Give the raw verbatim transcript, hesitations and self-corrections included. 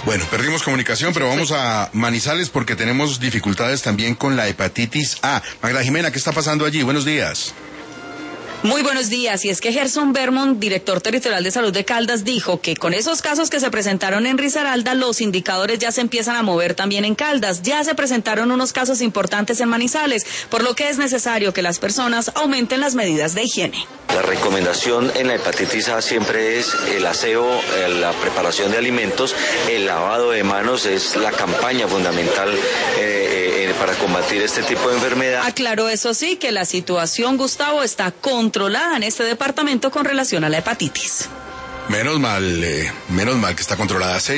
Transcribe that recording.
Bueno, perdimos comunicación, pero vamos a Manizales porque tenemos dificultades también con la hepatitis A. Magda Jimena, ¿qué está pasando allí? Buenos días. Muy buenos días, y es que Gerson Vermont, director territorial de salud de Caldas, dijo que con esos casos que se presentaron en Risaralda, los indicadores ya se empiezan a mover también en Caldas. Ya se presentaron unos casos importantes en Manizales, por lo que es necesario que las personas aumenten las medidas de higiene. La recomendación en la hepatitis A siempre es el aseo, la preparación de alimentos, el lavado de manos es la campaña fundamental eh, eh, para combatir este tipo de enfermedad. Aclaró, eso sí, que la situación, Gustavo, está controlada en este departamento con relación a la hepatitis. Menos mal, eh, menos mal que está controlada.